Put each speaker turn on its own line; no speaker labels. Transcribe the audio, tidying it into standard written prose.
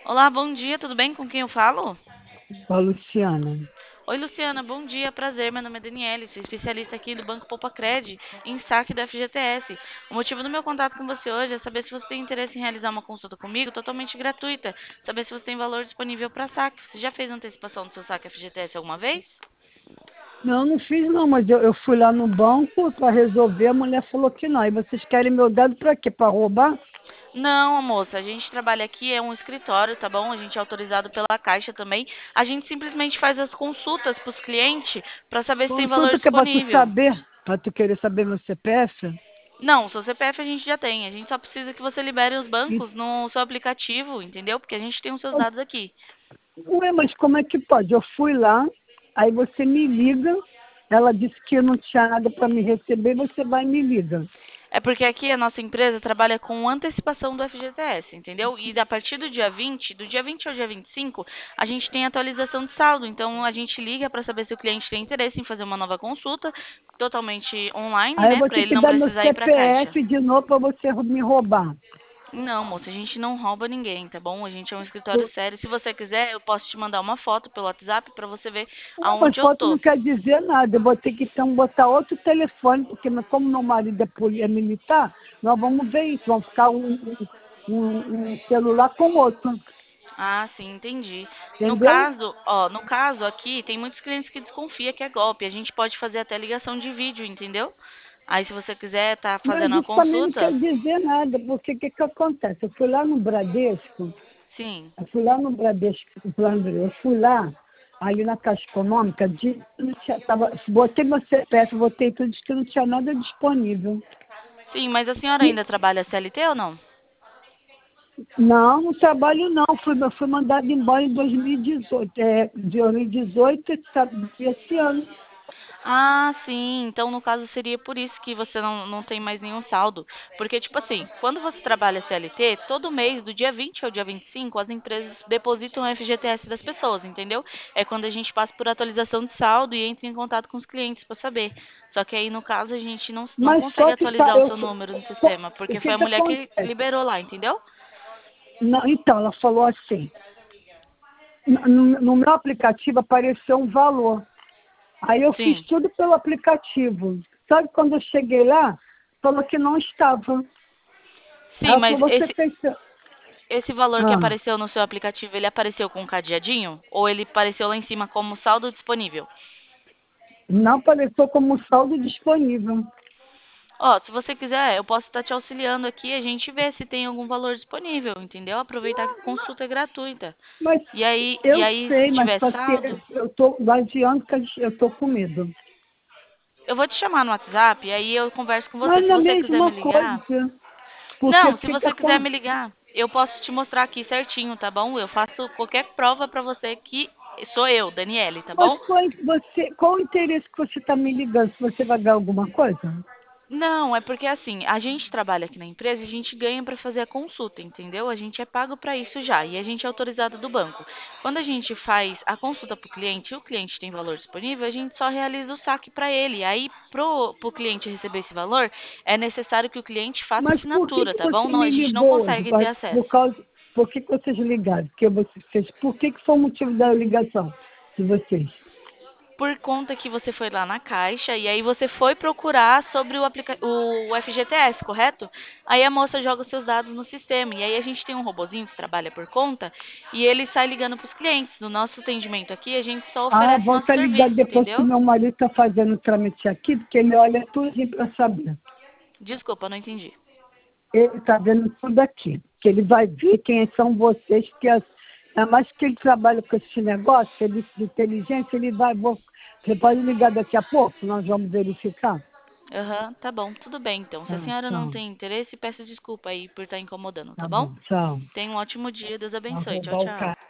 Olá, bom dia, tudo bem? Com quem eu falo?
Com a Luciana.
Oi, Luciana, bom dia, prazer. Meu nome é Daniele, sou especialista aqui do Banco Poupa Cred em saque da FGTS. O motivo do meu contato com você hoje é saber se você tem interesse em realizar uma consulta comigo totalmente gratuita, saber se você tem valor disponível para saque. Você já fez antecipação do seu saque FGTS alguma vez?
Não, não fiz não, mas eu fui lá no banco para resolver, a mulher falou que não. E vocês querem meu dado para quê? Para roubar?
Não, moça, a gente trabalha aqui, é um escritório, tá bom? A gente é autorizado pela Caixa também. A gente simplesmente faz as consultas para os clientes para saber se tem valor
Consulta que é para tu
disponível.
saber, para tu querer saber meu CPF.
Não, seu CPF a gente já tem. A gente só precisa que você libere os
E,
bancos no seu aplicativo, entendeu? Porque a gente tem os seus dados aqui.
ué, mas como é que pode? Eu fui lá, aí você me liga, ela disse que não tinha nada para me receber, você vai e me liga.
É porque aqui a nossa empresa trabalha com antecipação do FGTS, entendeu? E a partir do dia 20 ao dia 25, a gente tem atualização de saldo. Então a gente liga para saber se o cliente tem interesse em fazer uma nova consulta, totalmente online,
Aí eu
né?
vou
Para
ter
ele
que
não
dar meu
precisar ir para a caixa.
CPF de novo para você me roubar.
Não, moça, a gente não rouba ninguém, tá bom? A gente é um escritório sério. Se você quiser, eu posso te mandar uma foto pelo WhatsApp para você ver
Não, mas
aonde eu
foto
tô.
não quer dizer nada. Eu vou ter que então botar outro telefone, porque como meu marido é militar, nós vamos ver isso. Vamos ficar um celular com outro.
Ah, sim, entendi. No
Entendeu?
caso, ó, no caso aqui, tem muitos clientes que desconfiam que é golpe. A gente pode fazer até ligação de vídeo, entendeu? Aí, se você quiser tá
Mas
fazendo a
isso também não quer
consulta,
dizer nada, porque o que, que acontece? Eu fui lá no Bradesco,
sim.
eu fui lá, ali na Caixa Econômica, não tinha, botei meu CPF, botei tudo, disse que não tinha nada disponível.
Sim, mas a senhora
E
ainda trabalha CLT ou não?
não, não trabalho não. Fui mandado embora em 2018. 2018, sabe, esse ano.
Ah, sim. Então, no caso, seria por isso que você não tem mais nenhum saldo. Porque, tipo assim, quando você trabalha CLT, todo mês, do dia 20 ao dia 25, as empresas depositam o FGTS das pessoas, entendeu? É quando a gente passa por atualização de saldo e entra em contato com os clientes para saber. Só que aí, no caso, a gente não
Mas
consegue
só que tá,
atualizar o seu número no sistema,
o
porque foi
que
a
que
mulher que
acontece?
liberou lá, entendeu?
Não, então, ela falou assim, no meu aplicativo apareceu um valor. Aí eu fiz
Sim.
tudo pelo aplicativo. Sabe quando eu cheguei lá, falou que não estava.
Sim,
Ela
mas
falou, você fez...
esse valor que
Ah,
apareceu no seu aplicativo, ele apareceu com um cadeadinho? Ou ele apareceu lá em cima como saldo disponível?
não apareceu como saldo disponível.
Ó, se você quiser, eu posso estar te auxiliando aqui, a gente vê se tem algum valor disponível, entendeu? Aproveitar que a consulta é gratuita.
Mas
E
eu
aí, se
sei, mas
tiver
só que
saldo,
eu estou adiando que eu estou com medo.
eu vou te chamar no WhatsApp, e aí eu converso com você.
Mas
Se
na
você quiser me
mesma
ligar.
coisa, porque
Não,
o
se
que que
você quiser
acontece?
me ligar, eu posso te mostrar aqui certinho, tá bom? Eu faço qualquer prova pra você que sou eu, Daniele, tá
Mas
bom?
qual o interesse que você está me ligando? Se você vai ganhar alguma coisa?
Não, é porque assim, a gente trabalha aqui na empresa e a gente ganha para fazer a consulta, entendeu? A gente é pago para isso já e a gente é autorizado do banco. Quando a gente faz a consulta para o cliente e o cliente tem valor disponível, a gente só realiza o saque para ele. Aí, pro cliente receber esse valor, é necessário que o cliente faça
Mas por que
assinatura,
que
tá bom?
você
Não, a
me
gente não
ligou hoje?
consegue ter
Por
acesso.
causa, por que que vocês ligaram? Por que que foi o motivo da ligação de vocês?
Por conta que você foi lá na Caixa e aí você foi procurar sobre o FGTS, correto? Aí a moça joga os seus dados no sistema e aí a gente tem um robozinho que trabalha por conta e ele sai ligando para os clientes. No nosso atendimento aqui, a gente só
Ah,
oferece nosso
volta a ligar
serviço,
depois que
entendeu?
meu marido está fazendo o trâmite aqui, porque ele olha tudo para saber.
Desculpa, não entendi.
Ele está vendo tudo aqui. Que ele vai ver quem são vocês, porque ainda mais que ele trabalha com esse negócio, serviço de inteligência, você pode ligar daqui a pouco, nós vamos verificar.
Aham, tá bom, tudo bem então. Se a
Tá,
senhora não
tchau.
tem interesse, peço desculpa aí por estar incomodando, tá
Tá
bom?
bom, tchau.
Tenha um ótimo dia, Deus
Vai
abençoe. Tchau,
roubar o
tchau.
cara.